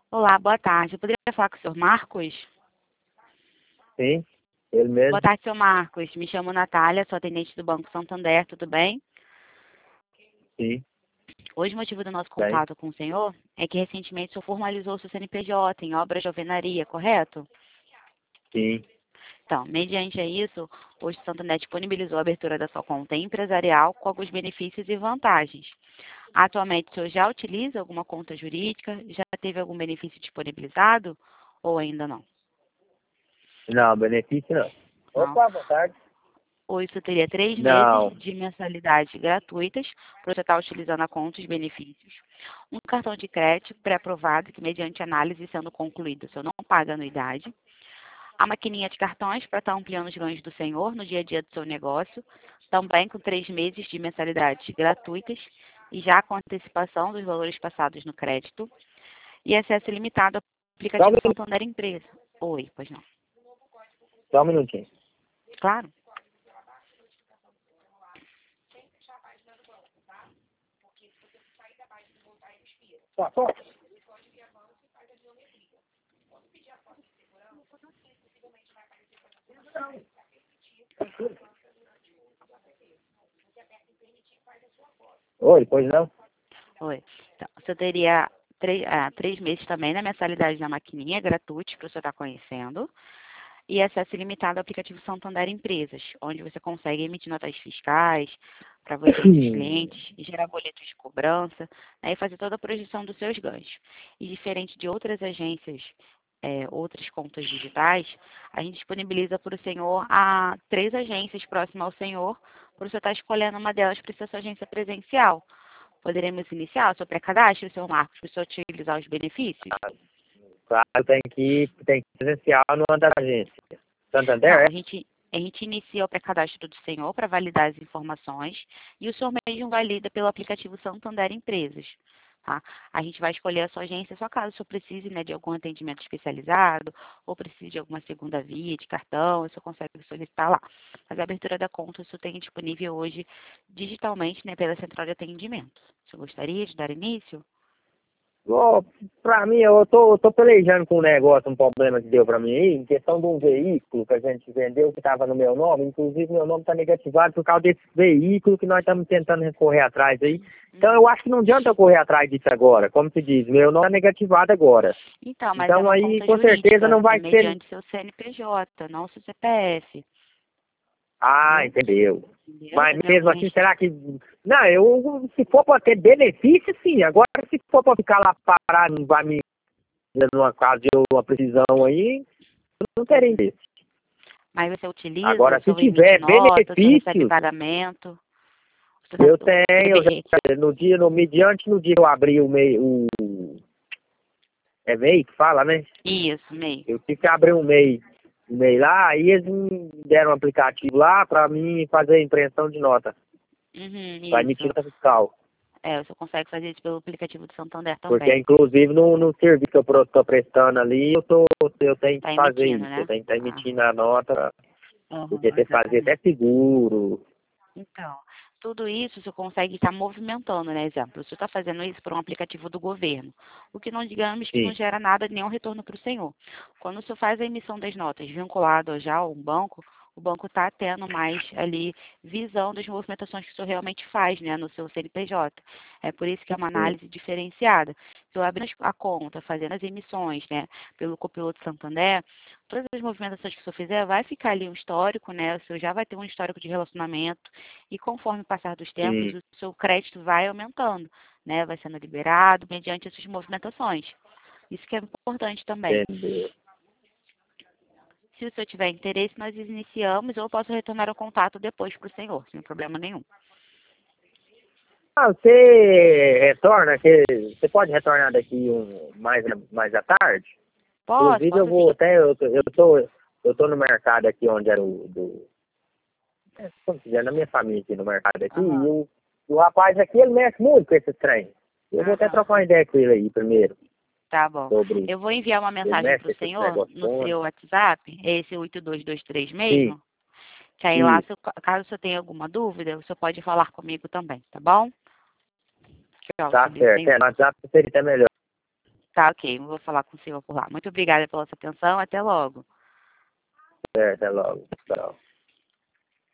Olá, boa tarde. Eu poderia falar com o senhor Marcos? Sim, ele Boa mesmo. tarde, senhor Marcos. Me chamo Natália, sou atendente do Banco Santander, tudo bem? Sim, Hoje o motivo do nosso bem. contato com o senhor é que recentemente o senhor formalizou seu CNPJ em obras de alvenaria, correto? Sim. Então, mediante a isso, hoje o Santander disponibilizou a abertura da sua conta empresarial com alguns benefícios e vantagens. Atualmente, o senhor já utiliza alguma conta jurídica? Já teve algum benefício disponibilizado ou ainda não? Não, benefício não. Não. Opa, boa tarde. Ou isso teria 3 meses Não. de mensalidade gratuitas para você estar utilizando a conta os benefícios. Um cartão de crédito pré-aprovado que, mediante análise sendo concluída, o senhor não paga anuidade. A maquininha de cartões para estar ampliando os ganhos do senhor no dia a dia do seu negócio, também com 3 meses de mensalidades gratuitas e já com antecipação dos valores passados no crédito. E acesso ilimitado ao Só um aplicativo minutinho. Santander Empresa. Oi, pois não. Só um minutinho. Claro. Só, só. Oi, pois não? Oi. Então, você teria 3 meses também na mensalidade da maquininha, gratuitos, para você estar conhecendo. E acesso ilimitado ao aplicativo Santander Empresas, onde você consegue emitir notas fiscais para você e seus clientes, e gerar boletos de cobrança, né, e fazer toda a projeção dos seus ganhos. E diferente de outras agências, outras contas digitais, a gente disponibiliza para o senhor 3 agências próximas ao senhor, para você estar escolhendo uma delas para ser sua agência presencial. Poderemos iniciar o seu pré-cadastro, seu Marcos, para o senhor utilizar os benefícios? Claro, tem que presencial no andar da agência. Não, Santander, é? a gente inicia o pré-cadastro do senhor para validar as informações e o senhor mesmo valida pelo aplicativo Santander Empresas. Tá? A gente vai escolher a sua agência só caso o senhor precise, né, de algum atendimento especializado ou precise de alguma segunda via de cartão, o senhor consegue solicitar lá. Mas a abertura da conta o senhor tem disponível hoje digitalmente, né, pela central de atendimento. O senhor gostaria de dar início? Ó, pra mim, eu tô pelejando com um negócio, um problema que deu pra mim aí, em questão de um veículo que a gente vendeu que estava no meu nome, inclusive meu nome está negativado por causa desse veículo que nós estamos tentando correr atrás aí. Então eu acho que não adianta eu correr atrás disso agora, como se diz, meu nome está negativado agora. Então, mas é Então uma aí conta com certeza jurídica, não é vai ser. mediante seu CNPJ, não seu CPF, Ah, entendeu? entendeu. Entendeu? Mas Eu tenho mesmo algumas. assim, será que. Não, se for para ter benefício, sim. Agora, se for para ficar lá parado, não vai me. Numa casa de uma precisão aí, não terei interesse. Mas você utiliza, o Agora, se senhor emite tiver nota, o senhor recebe benefícios, pagamento, eu o tenho, eu CB, já, mediante no dia que eu abri o MEI, é MEI que fala, né? isso, MEI. Eu tive que abrir um MEI lá, aí eles me deram um aplicativo lá para mim fazer a impressão de nota, Uhum, para emitir isso. nota fiscal. O senhor consegue fazer isso pelo aplicativo do Santander Porque, também. inclusive, no serviço que eu estou prestando ali, eu tenho Está que fazer emitindo, isso. Eu né? tenho que estar emitindo a nota, porque Aham, tem que fazer até exatamente. seguro. Então, tudo isso você consegue estar movimentando, né? Exemplo, você está fazendo isso por um aplicativo do governo, o que não, digamos que não Sim, gera nada, nenhum retorno para o senhor. Quando o senhor faz a emissão das notas vinculado já a um banco, o banco está tendo mais ali visão das movimentações que o senhor realmente faz, né, no seu CNPJ. É por isso que é uma sim, análise diferenciada. Se eu abrir a conta, fazendo as emissões, né, pelo copiloto Santander, todas as movimentações que o senhor fizer, vai ficar ali um histórico, né? O senhor já vai ter um histórico de relacionamento e conforme o passar dos tempos, sim. o seu crédito vai aumentando, né? Vai sendo liberado mediante essas movimentações. Isso que é importante também. Entendeu? Se o senhor tiver interesse, nós iniciamos ou eu posso retornar o contato depois para o senhor, sem problema nenhum. Ah, você retorna, você pode retornar daqui mais à tarde? Posso, Inclusive, eu posso vou sim. até, eu tô no mercado aqui onde era como se diz, na minha família aqui no mercado aqui, Aham, o rapaz aqui, ele mexe muito com esse trem. Eu vou até aham. trocar uma ideia com ele aí primeiro, Tá bom. sobre, Eu vou enviar uma ele mensagem mexe para com o esse senhor negócio no fone. seu WhatsApp, é esse 8223 Sim, mesmo, que aí lá, isso, caso o senhor tenha alguma dúvida, o senhor pode falar comigo também, tá bom? Tchau, tá sobre o certo. senhor. No WhatsApp seria até melhor. Tá, ok. Vou falar com o senhor por lá. Muito obrigada pela sua atenção. Até logo. Certo, até logo. Tchau.